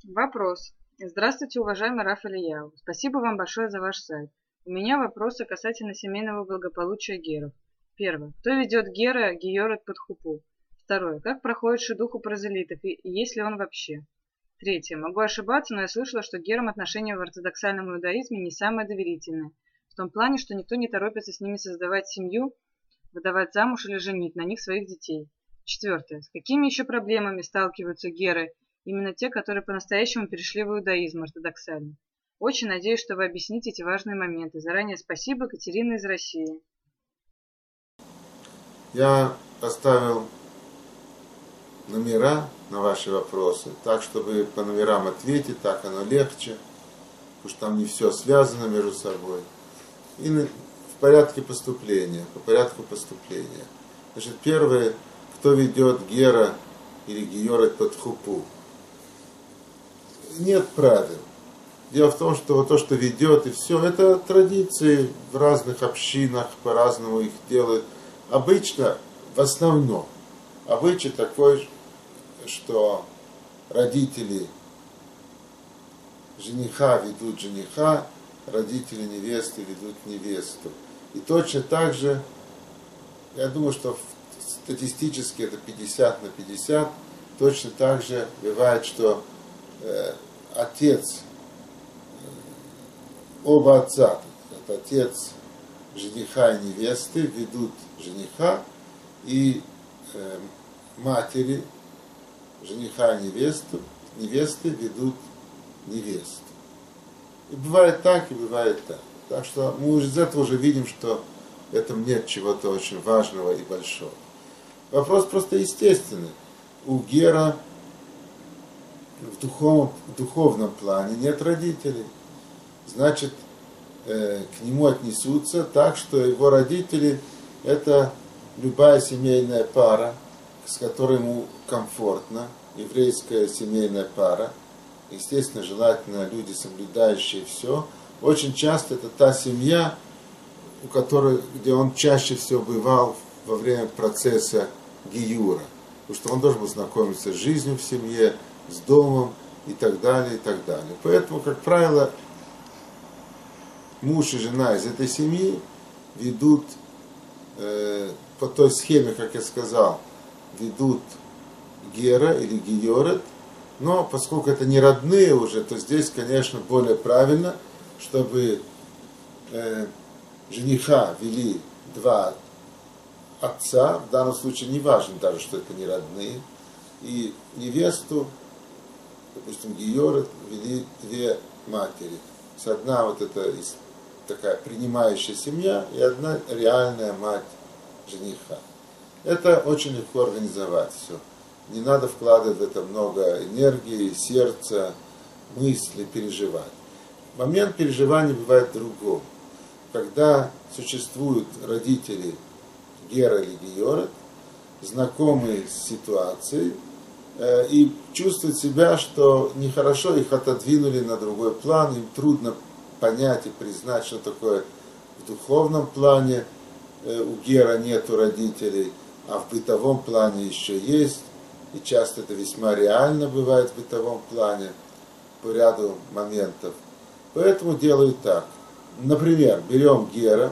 Вопрос. Здравствуйте, уважаемый Раф Ильяу. Спасибо вам большое за ваш сайт. У меня вопросы касательно семейного благополучия геров. Первое. Кто ведет гера Георет под хупу? Второе. Как проходит шидух у прозелитов и есть ли он вообще? Третье. Могу ошибаться, но я слышала, что герам отношения в ортодоксальном иудаизме не самые доверительные. В том плане, что никто не торопится с ними создавать семью, выдавать замуж или женить на них своих детей. Четвертое. С какими еще проблемами сталкиваются геры, именно те, которые по-настоящему перешли в иудаизм ортодоксальный? Очень надеюсь, что вы объясните эти важные моменты. Заранее спасибо, Катерина из России. Я поставил номера на ваши вопросы, так, чтобы по номерам ответить, так оно легче, потому что там не все связано между собой. И в порядке поступления, по порядку поступления. Значит, первое, кто ведет гера или георет под хупу. Нет правил. Дело в том, что вот то, что ведет и все, это традиции в разных общинах, по-разному их делают. Обычно, в основном, обычай такой, что родители жениха ведут жениха, родители невесты ведут невесту. И точно так же, я думаю, что статистически это 50 на 50, точно так же бывает, что отец, оба отца, это отец жениха и невесты, ведут жениха, и матери жениха и невесты ведут невесту. И бывает так, и бывает так. Так что мы из этого уже видим, что в этом нет чего-то очень важного и большого. Вопрос просто естественный. У гера в духовном плане нет родителей. Значит, к нему отнесутся так, что его родители – это любая семейная пара, с которой ему комфортно, еврейская семейная пара. Естественно, желательно люди, соблюдающие все. Очень часто это та семья, где он чаще всего бывал во время процесса гиюра. Потому что он должен был знакомиться с жизнью в семье, с домом и так далее, и так далее. Поэтому, как правило, муж и жена из этой семьи ведут по той схеме, как я сказал, ведут гера или георет, но поскольку это не родные уже, то здесь, конечно, более правильно, чтобы жениха вели два отца, в данном случае не важно даже, что это не родные, и невесту, допустим, георет, вели две матери. С одна вот это такая принимающая семья и одна реальная мать жениха. Это очень легко организовать все. Не надо вкладывать в это много энергии, сердца, мысли, переживать. Момент переживания бывает другом. Когда существуют родители гера или георет, знакомые с ситуацией, и чувствуют себя, что нехорошо, их отодвинули на другой план, им трудно понять и признать, что такое в духовном плане у гера нету родителей, а в бытовом плане еще есть, и часто это весьма реально бывает в бытовом плане по ряду моментов. Поэтому делают так. Например, берем гера,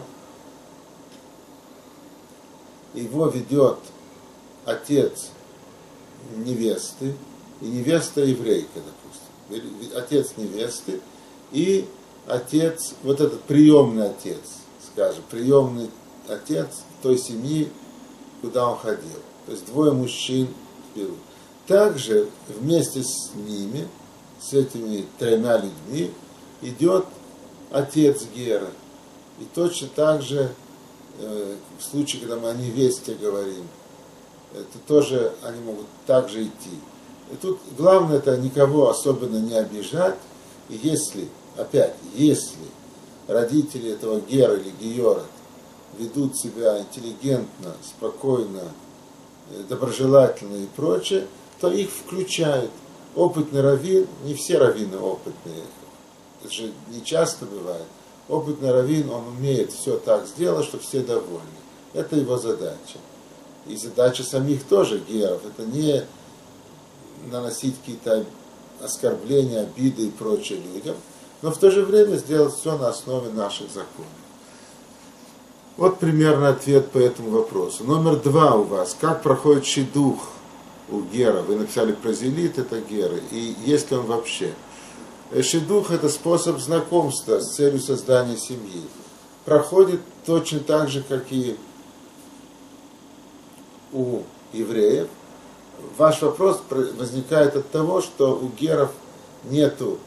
его ведет отец невесты, и невеста еврейка, допустим. Отец невесты и отец, вот этот приемный отец, скажем, приемный отец той семьи, куда он ходил. То есть двое мужчин берут. Также вместе с ними, с этими тремя людьми, идет отец гера. И точно так же, в случае, когда мы о невесте говорим, это тоже они могут также идти. И тут главное это никого особенно не обижать. И если родители этого гера или геора ведут себя интеллигентно, спокойно, доброжелательно и прочее, то их включают. Опытный раввин, не все раввины опытные, это же не часто бывает. Опытный раввин, он умеет все так сделать, чтобы все довольны. Это его задача. И задача самих тоже геров, это не наносить какие-то оскорбления, обиды и прочее людям, но в то же время сделать все на основе наших законов. Вот примерно ответ по этому вопросу. Номер 2 у вас. Как проходит шидух у гера? Вы написали прозелит, это геры. И есть ли он вообще? Шидух – это способ знакомства с целью создания семьи. Проходит точно так же, как и у евреев. Ваш вопрос возникает от того, что у гера нету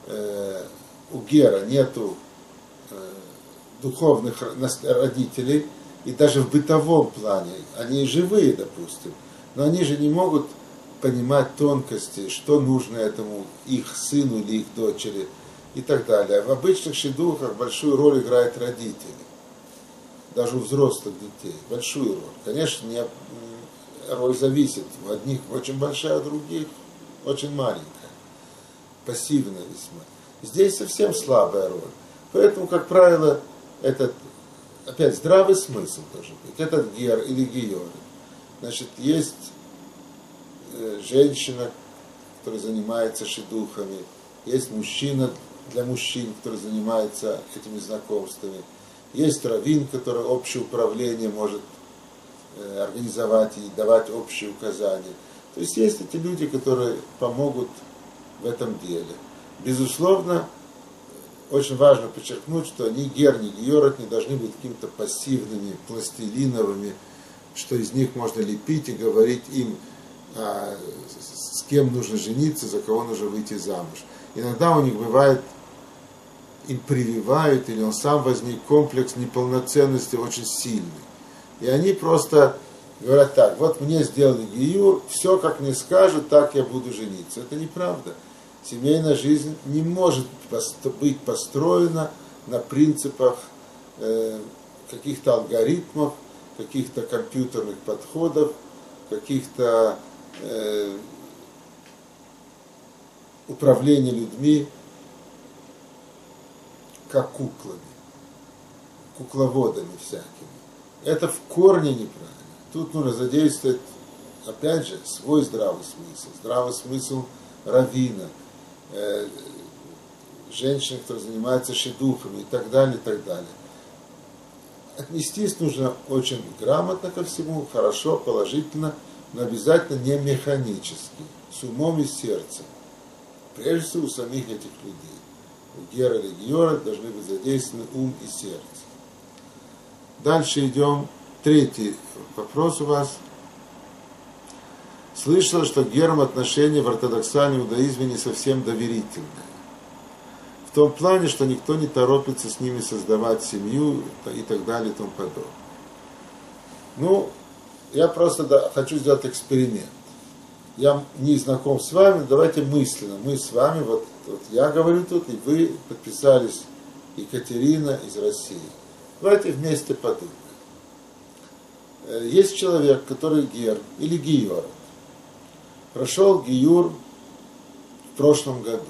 духовных родителей, и даже в бытовом плане, они живые, допустим, но они же не могут понимать тонкости, что нужно этому их сыну или их дочери и так далее. В обычных шидухах большую роль играют родители, даже у взрослых детей, большую роль. Конечно, роль зависит, у одних очень большая, у других очень маленькая, пассивная весьма. Здесь совсем слабая роль. Поэтому, как правило, этот, опять, здравый смысл должен быть. Этот гер или геор. Значит, есть женщина, которая занимается шидухами, есть мужчина для мужчин, который занимается этими знакомствами, есть раввин, который общее управление может организовать и давать общие указания. То есть есть эти люди, которые помогут в этом деле. Безусловно, очень важно подчеркнуть, что ни гер, ни георот не должны быть какими-то пассивными, пластилиновыми, что из них можно лепить и говорить им, с кем нужно жениться, за кого нужно выйти замуж. Иногда у них бывает, им прививают, или он сам возник комплекс неполноценности очень сильный. И они просто говорят так: вот мне сделали гиюр, все как мне скажут, так я буду жениться. Это неправда. Семейная жизнь не может быть построена на принципах каких-то алгоритмов, каких-то компьютерных подходов, каких-то управления людьми как куклами, кукловодами всякими. Это в корне неправильно. Тут нужно задействовать, опять же, свой здравый смысл раввина, женщин, которые занимаются шидухами и так далее, и так далее. Отнестись нужно очень грамотно ко всему, хорошо, положительно, но обязательно не механически, с умом и сердцем. Прежде всего у самих этих людей. У гера или геора должны быть задействованы ум и сердце. Дальше идем. Третий вопрос у вас. Слышал, что к герам отношения в ортодоксальном иудаизме не совсем доверительные. В том плане, что никто не торопится с ними создавать семью и так далее и тому подобное. Ну, я просто хочу сделать эксперимент. Я не знаком с вами, давайте мысленно. Мы с вами, вот я говорю тут, и вы подписались, Екатерина из России. Давайте вместе подумаем. Есть человек, который гер или гиор. Прошел гиюр в прошлом году.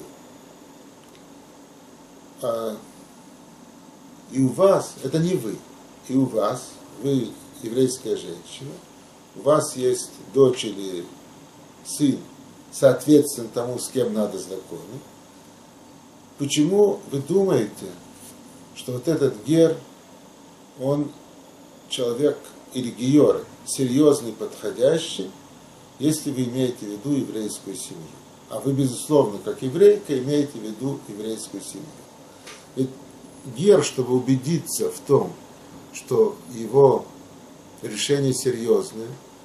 И у вас, это не вы, и у вас, вы еврейская женщина, у вас есть дочь или сын, соответственно тому, с кем надо знакомить. Почему вы думаете, что вот этот гер, он человек или геор, серьезный, подходящий, если вы имеете в виду еврейскую семью? А вы, безусловно, как еврейка, имеете в виду еврейскую семью. Ведь гер, чтобы убедиться в том, что его решение серьезное,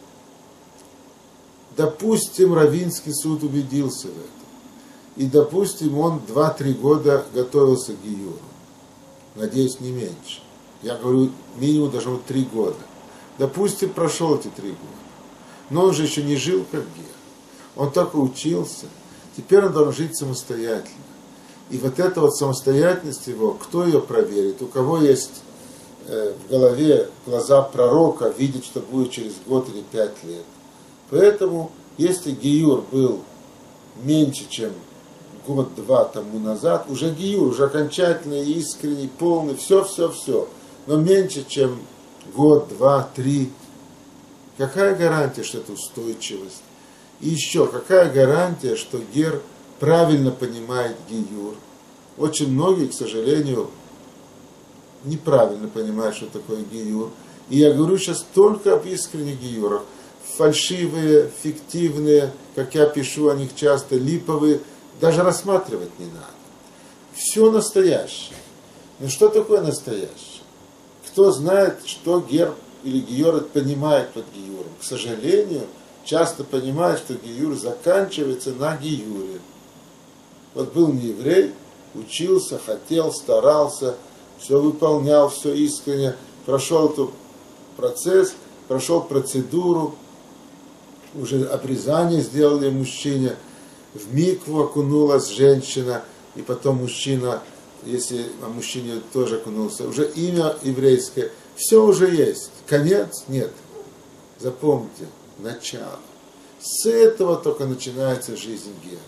допустим, Раввинский суд убедился в этом. И, допустим, он 2-3 года готовился к гиюру. Надеюсь, не меньше. Я говорю, минимум должно быть 3 года. Допустим, прошел эти 3 года. Но он же еще не жил как гер. Он только учился. Теперь он должен жить самостоятельно. И вот эта вот самостоятельность его, кто ее проверит? У кого есть в голове глаза пророка, видит, что будет через год или 5 лет. Поэтому, если гиюр был меньше, чем год-два тому назад, уже гиюр, уже окончательный, искренний, полный, все. Но меньше, чем год, 2, 3. Какая гарантия, что это устойчивость? И еще, какая гарантия, что гер правильно понимает гиюр. Очень многие, к сожалению, неправильно понимают, что такое гиюр. И я говорю сейчас только об искренних гиюрах. Фальшивые, фиктивные, как я пишу о них часто, липовые, даже рассматривать не надо. Все настоящее. Но что такое настоящее? Кто знает, что гер или гиюр понимает под гиюром? К сожалению, часто понимает, что гиюр заканчивается на гиюре. Вот был не еврей, учился, хотел, старался, все выполнял, все искренне, прошел этот процесс, прошел процедуру, уже обрезание сделали мужчине, в микву окунулась женщина, и потом мужчина, если о мужчине тоже окунулся, уже имя еврейское, все уже есть. Конец? Нет. Запомните, начало. С этого только начинается жизнь гера.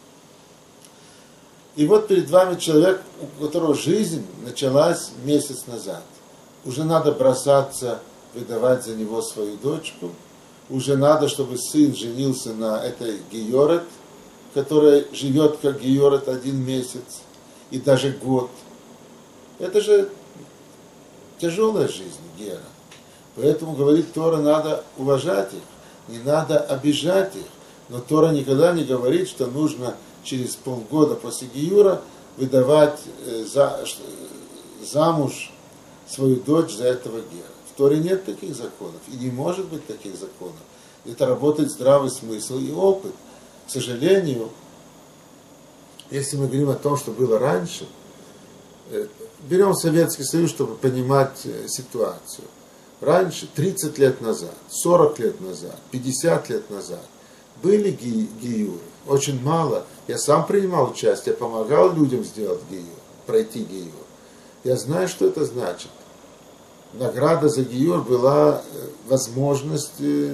И вот перед вами человек, у которого жизнь началась месяц назад. Уже надо бросаться, выдавать за него свою дочку. Уже надо, чтобы сын женился на этой гиорет, которая живет как гиорет 1 месяц и даже год. Это же тяжелая жизнь гера. Поэтому, говорит Тора, надо уважать их, не надо обижать их. Но Тора никогда не говорит, что нужно через полгода после гиюра выдавать замуж свою дочь за этого гера. В Торе нет таких законов, и не может быть таких законов. Это работает здравый смысл и опыт. К сожалению, если мы говорим о том, что было раньше, берем Советский Союз, чтобы понимать ситуацию. Раньше, 30 лет назад, 40 лет назад, 50 лет назад, были гиюры, очень мало. Я сам принимал участие, помогал людям сделать гиюр, пройти гиюр. Я знаю, что это значит. Награда за гиюр была возможность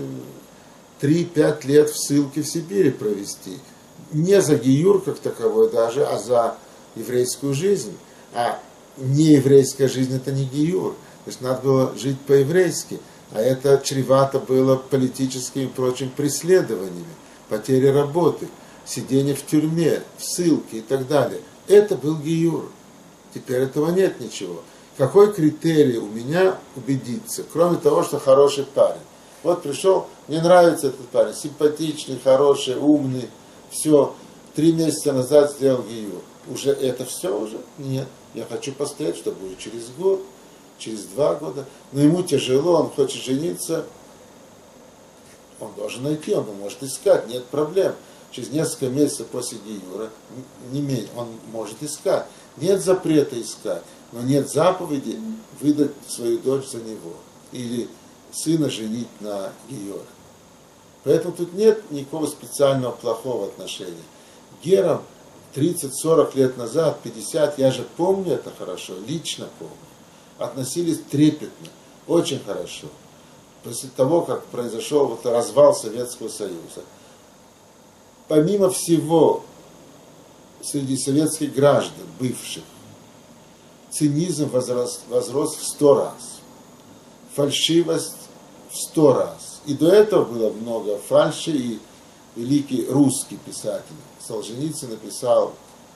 3-5 лет в ссылке в Сибири провести. Не за гиюр как таковой даже, а за еврейскую жизнь. А нееврейская жизнь это не гиюр. То есть надо было жить по-еврейски. А это чревато было политическими и прочими преследованиями, потерей работы, сидение в тюрьме, в ссылке и так далее. Это был гиюр. Теперь этого нет ничего. Какой критерий у меня убедиться, кроме того, что хороший парень? Вот пришел, мне нравится этот парень, симпатичный, хороший, умный, все, 3 месяца назад сделал гиюр. Уже это все уже? Нет. Я хочу постоять, что будет через год, через 2 года. Но ему тяжело, он хочет жениться. Он должен найти, он может искать, нет проблем. Через несколько месяцев после гиюра он может искать. Нет запрета искать, но нет заповеди выдать свою дочь за него. Или сына женить на гиюре. Поэтому тут нет никакого специального плохого отношения. Герам 30-40 лет назад, 50, я же помню это хорошо, лично помню, относились трепетно, очень хорошо. После того, как произошел вот развал Советского Союза, помимо всего, среди советских граждан, бывших, цинизм возрос в 100 раз, фальшивость в 100 раз. И до этого было много фальши, и великий русский писатель Солженицын написал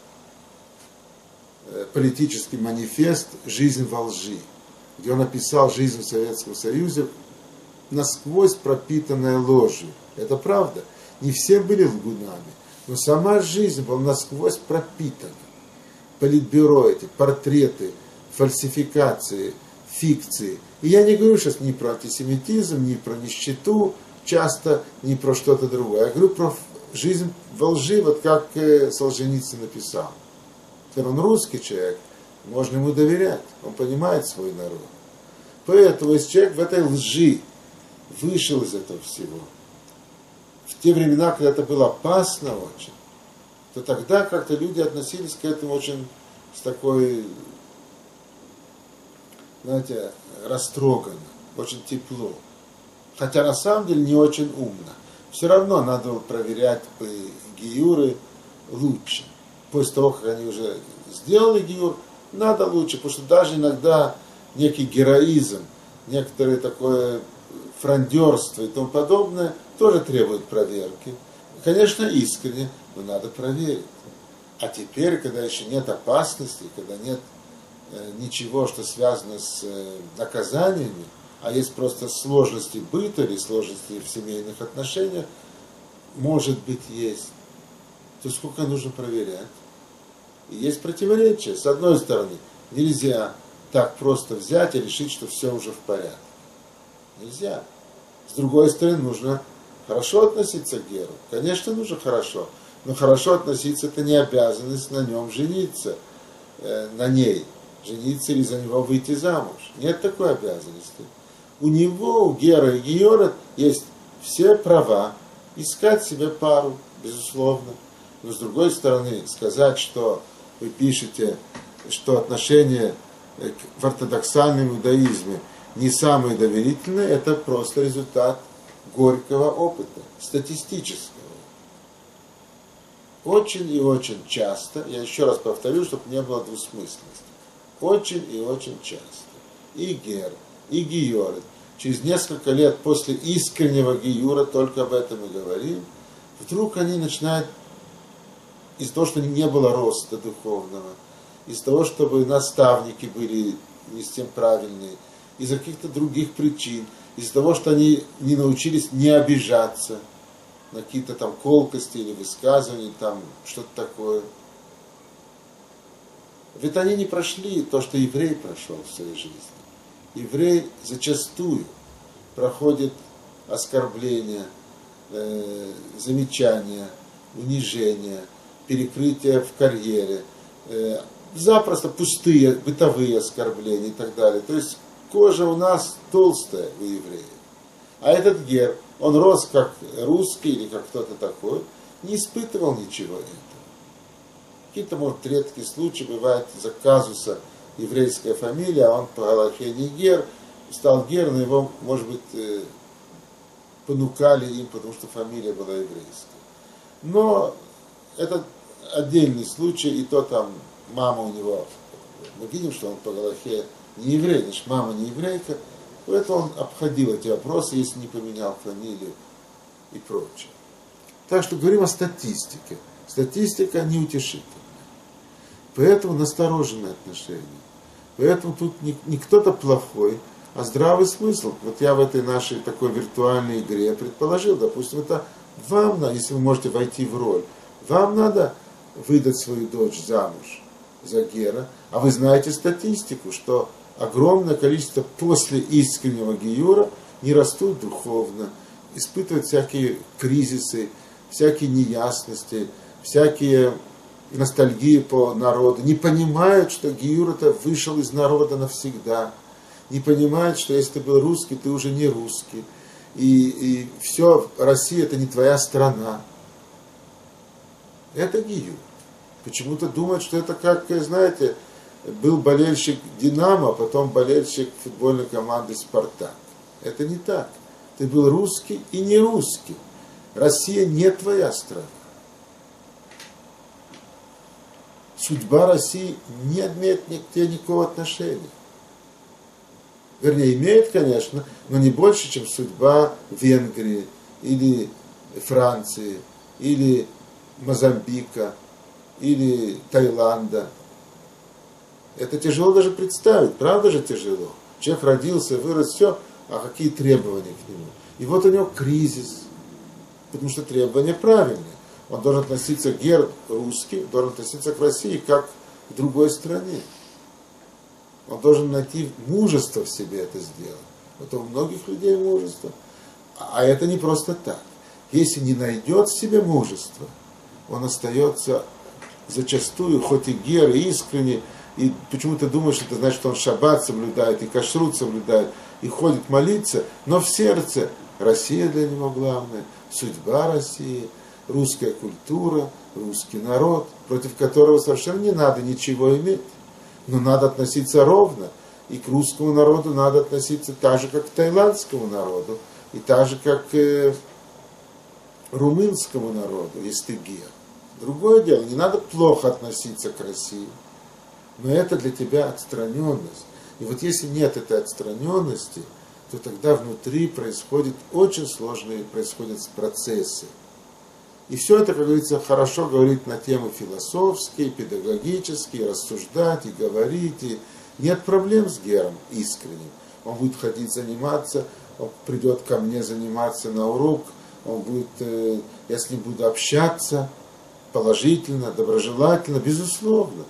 политический манифест «Жизнь во лжи», где он описал жизнь в Советском Союзе, насквозь пропитанная ложью. Это правда. Не все были лгунами, но сама жизнь была насквозь пропитана. Политбюро эти, портреты, фальсификации, фикции. И я не говорю сейчас ни про антисемитизм, ни про нищету, часто ни про что-то другое. Я говорю про жизнь во лжи, вот как Солженицын написал. Он русский человек, можно ему доверять, он понимает свой народ. Поэтому если человек в этой лжи вышел из этого всего, в те времена, когда это было опасно очень, то тогда как-то люди относились к этому очень с такой, знаете, растроганно, очень тепло. Хотя на самом деле не очень умно. Все равно надо было проверять гиюры лучше. После того, как они уже сделали гиюр, надо лучше, потому что даже иногда некий героизм, некоторое такое фрондерство и тому подобное тоже требует проверки. Конечно, искренне, но надо проверить. А теперь, когда еще нет опасности, когда нет ничего, что связано с наказаниями, а есть просто сложности быта или сложности в семейных отношениях, может быть, есть, то сколько нужно проверять? И есть противоречие. С одной стороны, нельзя так просто взять и решить, что все уже в порядке. Нельзя. С другой стороны, нужно хорошо относиться к геру. Конечно, нужно хорошо. Но хорошо относиться — это не обязанность на нем жениться, на ней. Жениться или за него выйти замуж. Нет такой обязанности. У него, у Гера и Геора, есть все права искать себе пару, безусловно. Но с другой стороны, сказать, что вы пишете, что отношения в ортодоксальном иудаизме не самые доверительные, это просто результат горького опыта, статистического. Очень и очень часто, я еще раз повторю, чтобы не было двусмысленности, очень и очень часто и Гер, и Георет через несколько лет после искреннего Геюра, только об этом и говорим, вдруг они начинают, из-за того, что не было роста духовного, из-за того, чтобы наставники были не с тем правильные, из-за каких-то других причин, из-за того, что они не научились не обижаться на какие-то там колкости или высказывания, там что-то такое. Ведь они не прошли то, что еврей прошел в своей жизни. Еврей зачастую проходит оскорбления, замечания, унижения, перекрытия в карьере, запросто пустые бытовые оскорбления и так далее. То есть кожа у нас толстая у евреев. А этот гер, он рос как русский или как кто-то такой, не испытывал ничего этого. Какие-то, может, редкие случаи бывают из-за казуса еврейская фамилия, а он по галахе не гер, стал гер, но его, может быть, понукали им, потому что фамилия была еврейская. Но это отдельный случай, и то там мама у него, мы видим, что он по галахе не еврей, значит, мама не еврейка, поэтому он обходил эти вопросы, если не поменял фамилию и прочее. Так что говорим о статистике. Статистика неутешительная. Поэтому настороженное отношение. Поэтому тут не кто-то плохой, а здравый смысл. Вот я в этой нашей такой виртуальной игре предположил, допустим, это вам надо, если вы можете войти в роль, вам надо выдать свою дочь замуж за гера, а вы знаете статистику, что огромное количество после искреннего геюра не растут духовно, испытывают всякие кризисы, всякие неясности, всякие ностальгии по народу, не понимают, что геюр это вышел из народа навсегда, не понимают, что если ты был русский, ты уже не русский, и все, Россия это не твоя страна. Это геюр. Почему-то думают, что это как, знаете, был болельщик Динамо, а потом болельщик футбольной команды Спартак. Это не так. Ты был русский и не русский. Россия не твоя страна. Судьба России не имеет к тебе никакого отношения. Вернее, имеет, конечно, но не больше, чем судьба Венгрии, или Франции, или Мозамбика, или Таиланда. Это тяжело даже представить, правда же тяжело? Человек родился, вырос, все, а какие требования к нему? И вот у него кризис, потому что требования правильные. Он должен относиться к гер русский, должен относиться к России как к другой стране. Он должен найти мужество в себе это сделать. Это у многих людей мужество. А это не просто так. Если не найдет в себе мужество, он остается зачастую, хоть и гер, и искренне, и почему-то думает, что это значит, что он шаббат соблюдает, и кашрут соблюдает, и ходит молиться, но в сердце Россия для него главная, судьба России, русская культура, русский народ, против которого совершенно не надо ничего иметь. Но надо относиться ровно. И к русскому народу надо относиться так же, как к таиландскому народу, и так же, как к румынскому народу, если ты гер. Другое дело, не надо плохо относиться к России, но это для тебя отстраненность. И вот если нет этой отстраненности, то тогда внутри происходят очень сложные процессы. И все это, как говорится, хорошо говорить на темы философские, педагогические, рассуждать и говорить. И нет проблем с Гером искренним. Он будет ходить заниматься, он придет ко мне заниматься на урок, он будет, я с ним буду общаться положительно, доброжелательно, безусловно.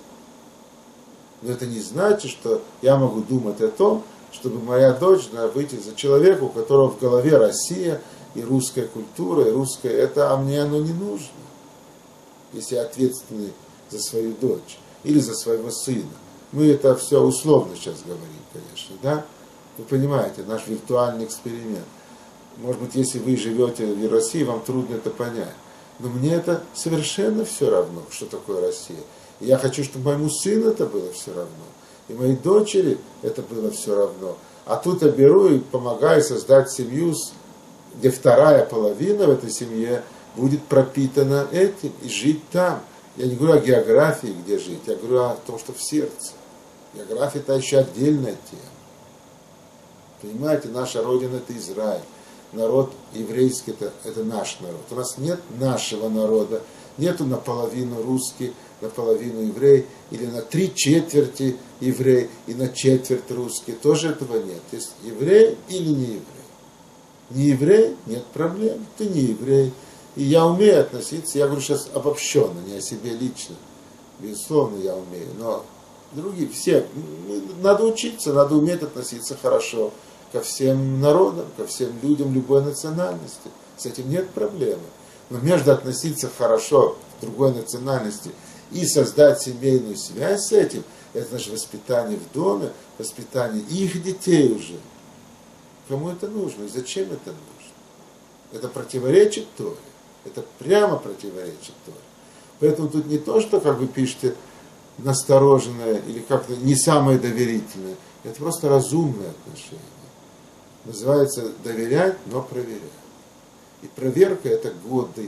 Но это не значит, что я могу думать о том, чтобы моя дочь должна выйти за человека, у которого в голове Россия и русская культура, и русская, это, а мне оно не нужно. Если я ответственный за свою дочь или за своего сына. Мы это все условно сейчас говорим, конечно, да? Вы понимаете, наш виртуальный эксперимент. Может быть, если вы живете в России, вам трудно это понять. Но мне это совершенно все равно, что такое Россия. И я хочу, чтобы моему сыну это было все равно. И моей дочери это было все равно. А тут я беру и помогаю создать семью, где вторая половина в этой семье будет пропитана этим и жить там. Я не говорю о географии, где жить, я говорю о том, что в сердце. География – это еще отдельная тема. Понимаете, наша родина – это Израиль. Народ еврейский – это наш народ. У нас нет нашего народа, нету наполовину русский, наполовину еврей, или на 3/4 еврей и на четверть русский. Тоже этого нет. Есть еврей или не еврей. Не еврей – нет проблем, ты не еврей. И я умею относиться, я говорю сейчас обобщенно, не о себе лично. Безусловно, я умею, но другие, все, надо учиться, надо уметь относиться хорошо ко всем народам, ко всем людям любой национальности. С этим нет проблемы. Но между относиться хорошо к другой национальности и создать семейную связь с этим, это значит воспитание в доме, воспитание их детей уже. Кому это нужно и зачем это нужно? Это противоречит Торе. Это прямо противоречит Торе. Поэтому тут не то, что, как вы пишете, настороженное или как-то не самое доверительное. Это просто разумное отношение. Называется доверять, но проверять. И проверка – это годы.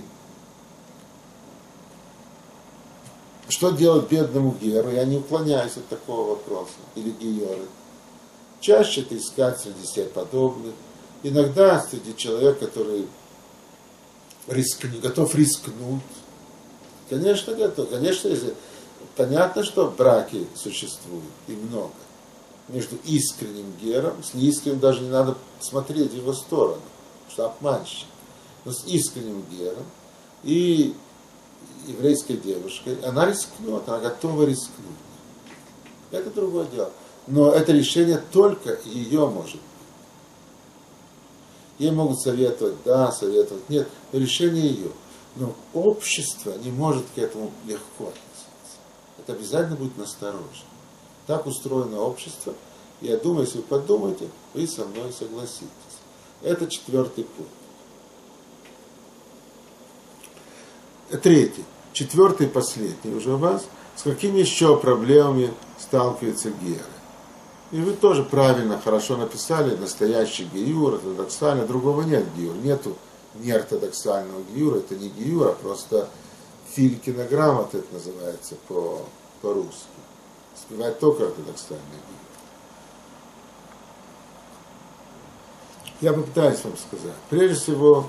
Что делать бедному Геру? Я не уклоняюсь от такого вопроса. Или Георы. Чаще это искать среди себе подобных. Иногда среди человека, который готов рискнуть. Конечно, готов. Конечно, если понятно, что браки существуют, и много. Между искренним гером, с неискренним даже не надо смотреть в его сторону, что обманщик. Но с искренним гером и еврейской девушкой, она рискнет, она готова рискнуть. Это другое дело. Но это решение только ее может быть. Ей могут советовать, да, советовать, нет, но решение ее. Но общество не может к этому легко относиться. Это обязательно будет насторожено. Так устроено общество. И я думаю, если вы подумаете, вы со мной согласитесь. Это 4-й пункт. 3-й. 4-й, последний уже у вас. С какими еще проблемами сталкивается Гера? И вы тоже правильно, хорошо написали, настоящий гиюр, ортодоксальный, другого нет гиюр. Нету неортодоксального гиюра, это не гиюр, а просто Филькина грамота, это называется по-русски. Бывает только ортодоксальный гиюр. Я попытаюсь вам сказать. Прежде всего,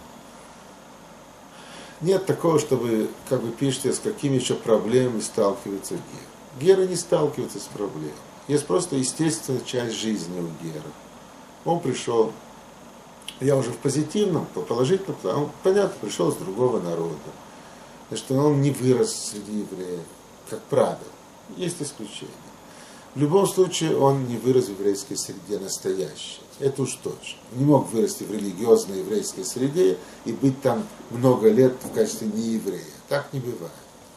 нет такого, чтобы, как вы пишете, с какими еще проблемами сталкивается Гера. Гера не сталкивается с проблемой. Есть просто естественная часть жизни у Гера. Он пришел, я уже в позитивном, по положительном, он, понятно, пришел с другого народа. Значит, он не вырос среди евреев, как правило. Есть исключения. В любом случае, он не вырос в еврейской среде настоящей. Это уж точно. Не мог вырасти в религиозной еврейской среде и быть там много лет в качестве нееврея. Так не бывает.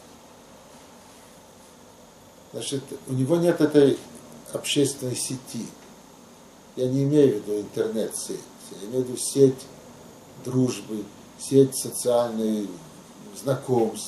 Значит, у него нет этой общественной сети. Я не имею в виду интернет-сеть. Я имею в виду сеть дружбы, сеть социальных знакомств,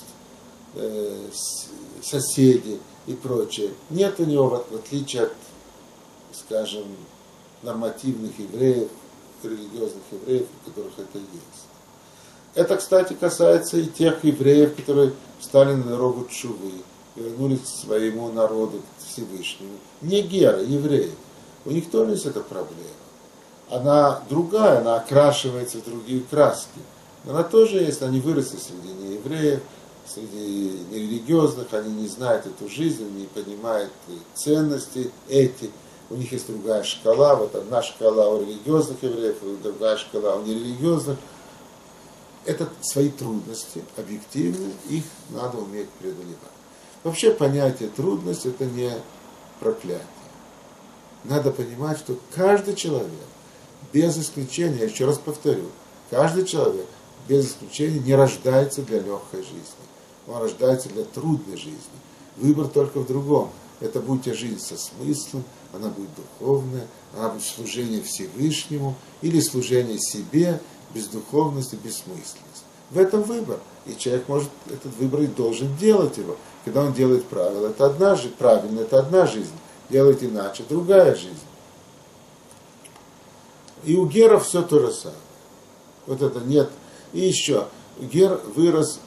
соседей и прочее. Нет у него, в отличие от, скажем, нормативных евреев, религиозных евреев, у которых это есть. Это, кстати, касается и тех евреев, которые встали на дорогу тшувы, вернулись к своему народу, к Всевышнему. Не гера, евреи. У них тоже есть эта проблема. Она другая, она окрашивается в другие краски. Но она тоже есть, они выросли среди неевреев, среди нерелигиозных, они не знают эту жизнь, они не понимают ценности эти. У них есть другая шкала, вот одна шкала у религиозных евреев, другая шкала у нерелигиозных. Это свои трудности, объективные, их надо уметь преодолевать. Вообще понятие трудность это не проклятие. Надо понимать, что каждый человек, без исключения, я еще раз повторю, каждый человек, без исключения, не рождается для легкой жизни. Он рождается для трудной жизни. Выбор только в другом. Это будет жизнь со смыслом, она будет духовная, она будет служение Всевышнему или служение себе, без духовности, бессмысленности. В этом выбор. И человек может этот выбор и должен делать его. Когда он делает правила, это одна жизнь, правильно, это одна жизнь. Делает иначе, другая жизнь. И у геров все то же самое. Вот это нет. И еще, гер вырос,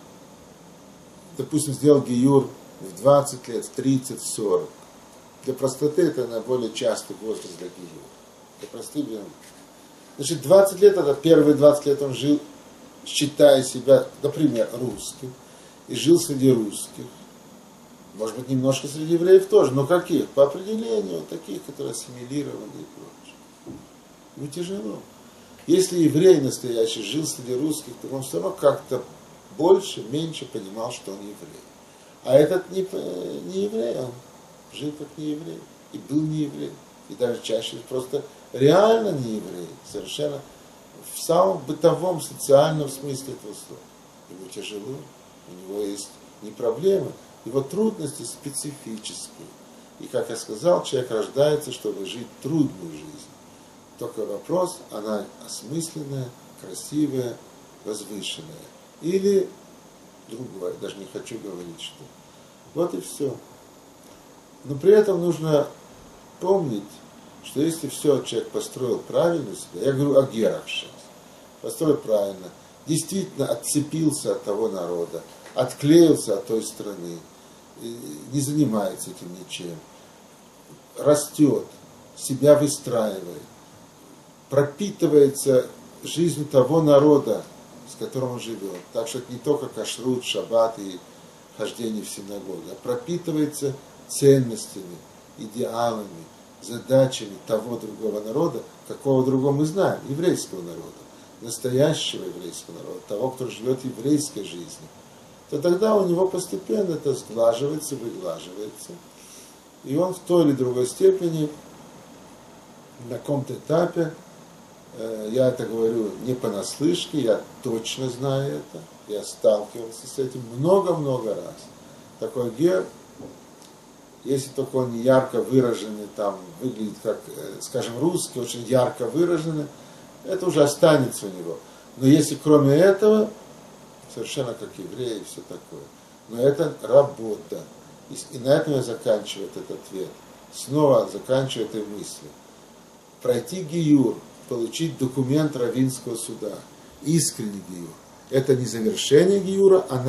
допустим, сделал гиюр в 20 лет, в 30, в 40. Для простоты это наиболее частый возраст для гиюра. Для простоты. Значит, 20 лет, это первые 20 лет он жил, считая себя, например, русским, и жил среди русских. Может быть, немножко среди евреев тоже, но каких? По определению, таких, которые ассимилированы и прочее. Ну, тяжело. Если еврей настоящий жил среди русских, то он все равно как-то больше, меньше понимал, что он еврей. А этот не еврей, он жил как не еврей, и был не еврей, и даже чаще просто реально не еврей, совершенно в самом бытовом, социальном смысле этого слова. Ему тяжело, у него есть не проблемы, его трудности специфические. И, как я сказал, человек рождается, чтобы жить трудную жизнь. Только вопрос, она осмысленная, красивая, возвышенная. Или другое, даже не хочу говорить, что. Вот и все. Но при этом нужно помнить, что если все человек построил правильно себя, я говорю о герах сейчас, построил правильно, действительно отцепился от того народа, отклеился от той страны, не занимается этим ничем, растет, себя выстраивает, пропитывается жизнью того народа, с которым он живет. Так что это не только кашрут, шаббат и хождение в синагогу, а пропитывается ценностями, идеалами, задачами того другого народа, какого другого мы знаем, еврейского народа, настоящего еврейского народа, того, кто живет еврейской жизнью, то тогда у него постепенно это сглаживается, выглаживается. И он в той или другой степени, на каком-то этапе, я это говорю не понаслышке, я точно знаю это, я сталкивался с этим много-много раз. Такой гер, если только он не ярко выраженный, там выглядит как, скажем, русский, очень ярко выраженный, это уже останется у него. Но если кроме этого, совершенно как евреи и все такое. Но это работа. И на этом я заканчиваю этот ответ. Снова заканчиваю этой мыслью. Пройти гиюр, получить документ раввинского суда, искренний гиюр. Это не завершение гиюра, а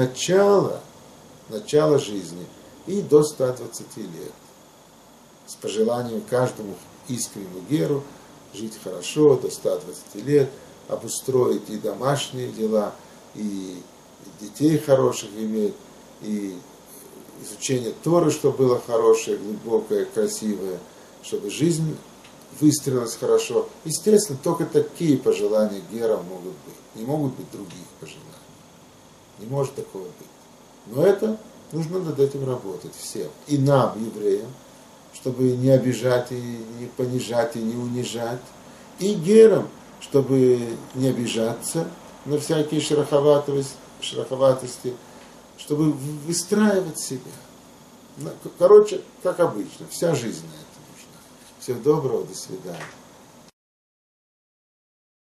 начало жизни. И до 120 лет. С пожеланием каждому искреннему геру жить хорошо до 120 лет, обустроить и домашние дела, и детей хороших иметь, и изучение Торы, чтобы было хорошее, глубокое, красивое, чтобы жизнь выстроилась хорошо. Естественно, только такие пожелания гера могут быть. Не могут быть других пожеланий. Не может такого быть. Но это нужно над этим работать всем. И нам, евреям, чтобы не обижать, и не понижать, и не унижать. И герам, чтобы не обижаться на всякие шероховатости, чтобы выстраивать себя. Короче, как обычно, вся жизнь на это нужна. Всего доброго, до свидания.